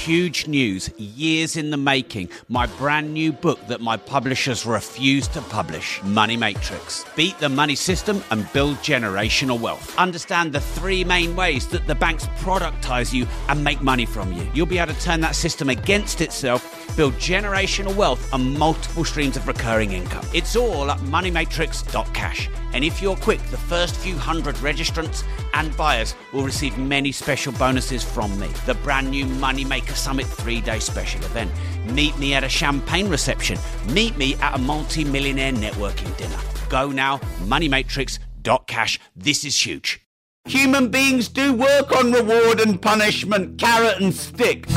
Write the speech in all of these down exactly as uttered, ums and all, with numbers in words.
huge news, years in the making. My brand new book that my publishers refuse to publish, Money Matrix. Beat the money system and build generational wealth. Understand the three main ways that the banks productize you and make money from you. You'll be able to turn that system against itself, build generational wealth and multiple streams of recurring income. It's all at money matrix dot cash. And if you're quick, the first few hundred registrants and buyers will receive many special bonuses from me. The brand new Moneymaker Summit three-day special event. Meet me at a champagne reception. Meet me at a multi-millionaire networking dinner. Go now, money matrix dot cash. This is huge. Human beings do work on reward and punishment, carrot and stick.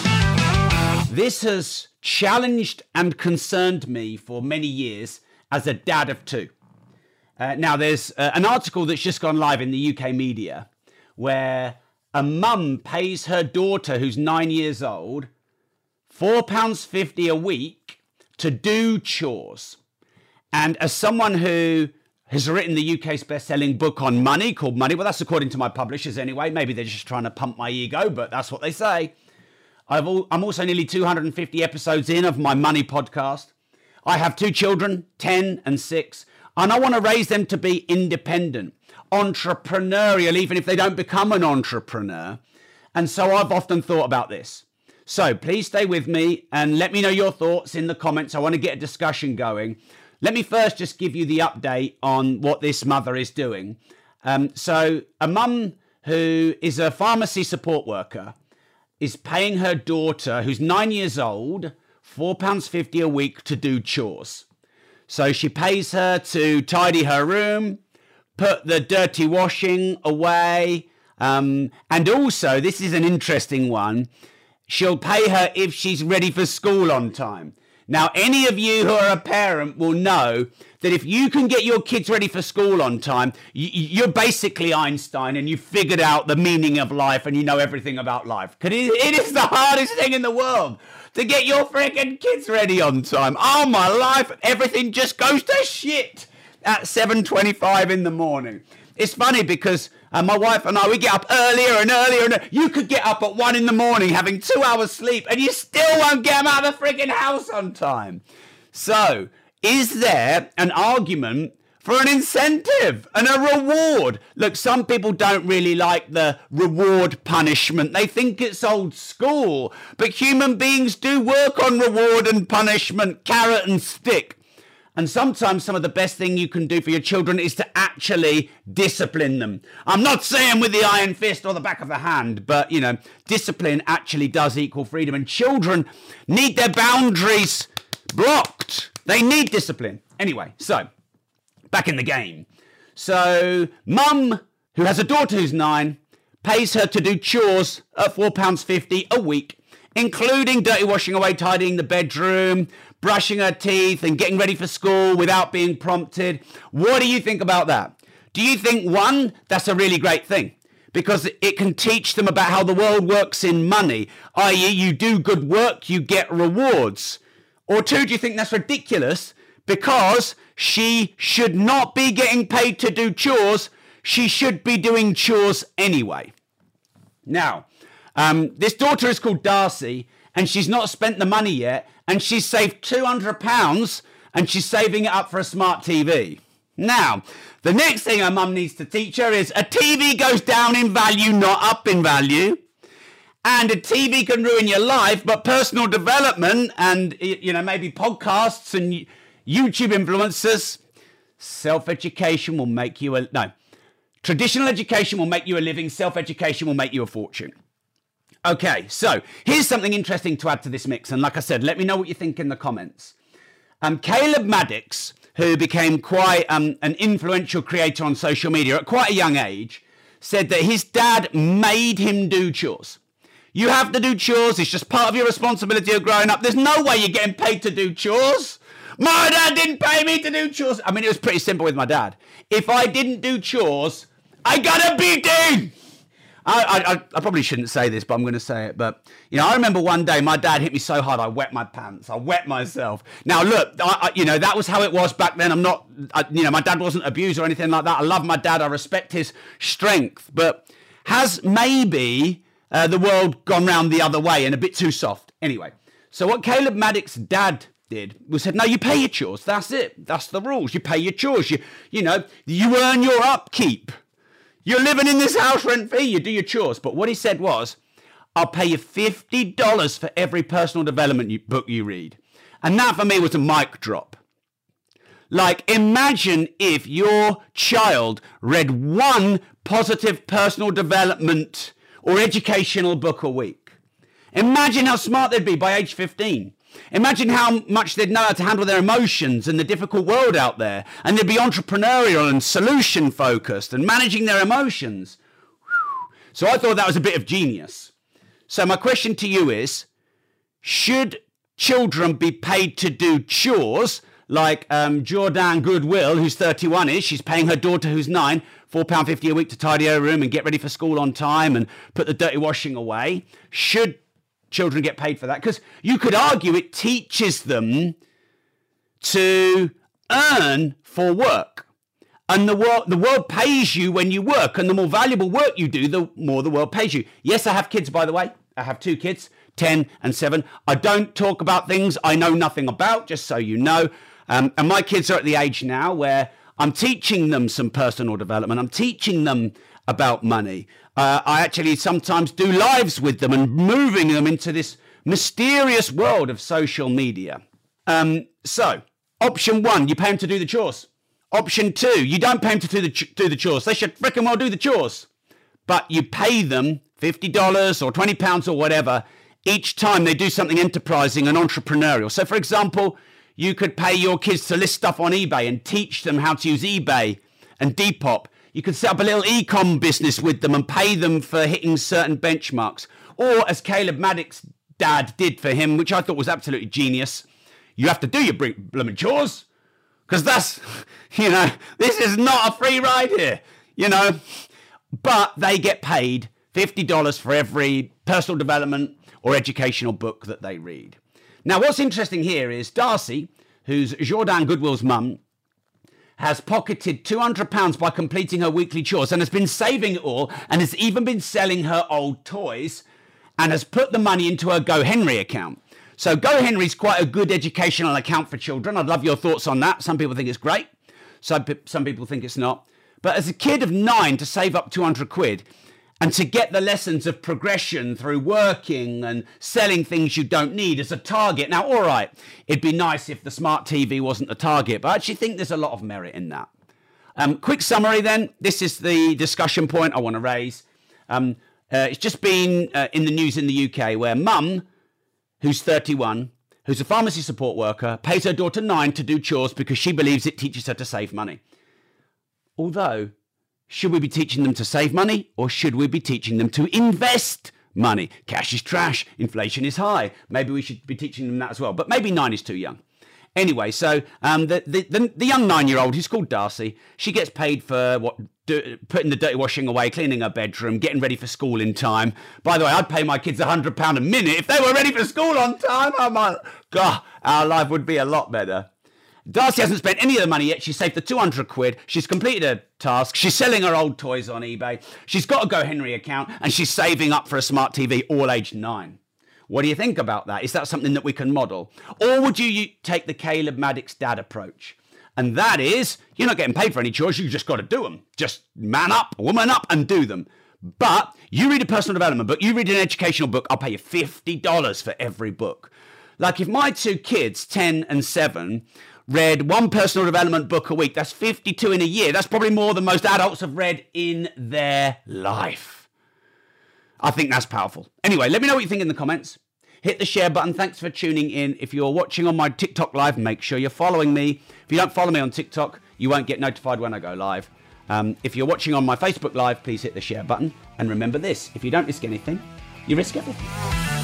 This has challenged and concerned me for many years as a dad of two. Uh, now, there's uh, an article that's just gone live in the U K media where a mum pays her daughter, who's nine years old, four pounds fifty a week to do chores. And as someone who has written the U K's best-selling book on money called Money, well, that's according to my publishers anyway. Maybe they're just trying to pump my ego, but that's what they say. I've all, I'm also nearly two hundred fifty episodes in of my money podcast. I have two children, ten and six. And I want to raise them to be independent, entrepreneurial, even if they don't become an entrepreneur. And so I've often thought about this. So please stay with me and let me know your thoughts in the comments. I want to get a discussion going. Let me first just give you the update on what this mother is doing. Um, so a mum who is a pharmacy support worker is paying her daughter, who's nine years old, four pounds fifty a week to do chores. So she pays her to tidy her room, put the dirty washing away, um, and also, this is an interesting one, she'll pay her if she's ready for school on time. Now, any of you who are a parent will know that if you can get your kids ready for school on time, you're basically Einstein and you've figured out the meaning of life and you know everything about life. Because it is the hardest thing in the world to get your freaking kids ready on time. Oh, my life, everything just goes to shit at seven twenty-five in the morning. It's funny because uh, my wife and I, we get up earlier and earlier. and You could get up at one in the morning having two hours sleep and you still won't get them out of the frigging house on time. So, is there an argument for an incentive and a reward? Look, some people don't really like the reward punishment. They think it's old school. But human beings do work on reward and punishment, carrot and stick. And sometimes some of the best thing you can do for your children is to actually discipline them. I'm not saying with the iron fist or the back of the hand, but, you know, discipline actually does equal freedom. And children need their boundaries blocked. They need discipline. Anyway, so back in the game. So mum, who has a daughter who's nine, pays her to do chores at four pounds fifty a week, including dirty washing away, tidying the bedroom, brushing her teeth and getting ready for school without being prompted. What do you think about that? Do you think, one, that's a really great thing because it can teach them about how the world works in money, that is you do good work, you get rewards? Or two, do you think that's ridiculous because she should not be getting paid to do chores, she should be doing chores anyway? Now, um, this daughter is called Darcy and she's not spent the money yet, and she's saved two hundred pounds, and she's saving it up for a smart T V. Now, the next thing her mum needs to teach her is a T V goes down in value, not up in value. And a T V can ruin your life, but personal development and, you know, maybe podcasts and YouTube influencers, self-education will make you a... No, traditional education will make you a living, self-education will make you a fortune. Okay, so here's something interesting to add to this mix. And like I said, let me know what you think in the comments. Um, Caleb Maddox, who became quite um, an influential creator on social media at quite a young age, said that his dad made him do chores. You have to do chores. It's just part of your responsibility of growing up. There's no way you're getting paid to do chores. My dad didn't pay me to do chores. I mean, it was pretty simple with my dad. If I didn't do chores, I got a beating. I, I, I probably shouldn't say this, but I'm going to say it. But, you know, I remember one day my dad hit me so hard I wet my pants. I wet myself. Now, look, I, I, you know, that was how it was back then. I'm not, I, you know, my dad wasn't abused or anything like that. I love my dad. I respect his strength. But has maybe uh, the world gone round the other way and a bit too soft. Anyway, so what Caleb Maddox's dad did was said, no, you pay your chores. That's it. That's the rules. You pay your chores. You, you know, you earn your upkeep. You're living in this house rent free. You do your chores. But what he said was, I'll pay you fifty dollars for every personal development you, book you read. And that for me was a mic drop. Like, imagine if your child read one positive personal development or educational book a week. Imagine how smart they'd be by age fifteen. Imagine how much they'd know how to handle their emotions and the difficult world out there. And they'd be entrepreneurial and solution focused and managing their emotions. So I thought that was a bit of genius. So my question to you is, should children be paid to do chores like um, Jordan Goodwill, who's thirty-one, is? She's paying her daughter, who's nine, four pounds fifty a week to tidy her room and get ready for school on time and put the dirty washing away. Should children get paid for that? Because you could argue it teaches them to earn for work. And the world, the world pays you when you work. And the more valuable work you do, the more the world pays you. Yes, I have kids, by the way. I have two kids, ten and seven. I don't talk about things I know nothing about, just so you know. Um, and my kids are at the age now where I'm teaching them some personal development. I'm teaching them about money. Uh, I actually sometimes do lives with them and moving them into this mysterious world of social media. Um, so, option one, you pay them to do the chores. Option two, you don't pay them to do the, ch- do the chores. They should frickin' well do the chores. But you pay them fifty dollars or twenty pounds or whatever each time they do something enterprising and entrepreneurial. So, for example, you could pay your kids to list stuff on eBay and teach them how to use eBay and Depop. You could set up a little e-com business with them and pay them for hitting certain benchmarks. Or as Caleb Maddox's dad did for him, which I thought was absolutely genius, you have to do your blooming chores. Because that's, you know, this is not a free ride here, you know. But they get paid fifty dollars for every personal development or educational book that they read. Now, what's interesting here is Darcy, who's Jordan Goodwill's mum, has pocketed two hundred pounds by completing her weekly chores and has been saving it all and has even been selling her old toys and has put the money into her GoHenry account. So GoHenry's quite a good educational account for children. I'd love your thoughts on that. Some people think it's great. Some, some people think it's not. But as a kid of nine, to save up two hundred quid and to get the lessons of progression through working and selling things you don't need as a target. Now, all right, it'd be nice if the smart T V wasn't the target, but I actually think there's a lot of merit in that. Um, quick summary then. This is the discussion point I want to raise. Um, uh, it's just been uh, in the news in the U K where mum, who's thirty-one, who's a pharmacy support worker, pays her daughter nine to do chores because she believes it teaches her to save money. Although, should we be teaching them to save money or should we be teaching them to invest money? Cash is trash. Inflation is high. Maybe we should be teaching them that as well. But maybe nine is too young. Anyway, so um, the, the, the, the young nine-year-old who's called Darcy, she gets paid for what do, putting the dirty washing away, cleaning her bedroom, getting ready for school in time. By the way, I'd pay my kids one hundred pounds a minute if they were ready for school on time. Oh my God, our life would be a lot better. Darcy hasn't spent any of the money yet. She's saved the two hundred quid. She's completed her task. She's selling her old toys on eBay. She's got a GoHenry account and she's saving up for a smart T V, all aged nine. What do you think about that? Is that something that we can model? Or would you take the Caleb Maddox dad approach? And that is, you're not getting paid for any chores. You just got to do them. Just man up, woman up and do them. But you read a personal development book, you read an educational book, I'll pay you fifty dollars for every book. Like if my two kids, ten and seven, read one personal development book a week, that's fifty-two in a year. That's probably more than most adults have read in their life. I think that's powerful. Anyway, let me know what you think in the comments. Hit the share button. Thanks for tuning in. If you're watching on my TikTok live, make sure you're following me. If you don't follow me on TikTok, you won't get notified when I go live. Um, if you're watching on my Facebook live, please hit the share button. And remember this, if you don't risk anything, you risk everything.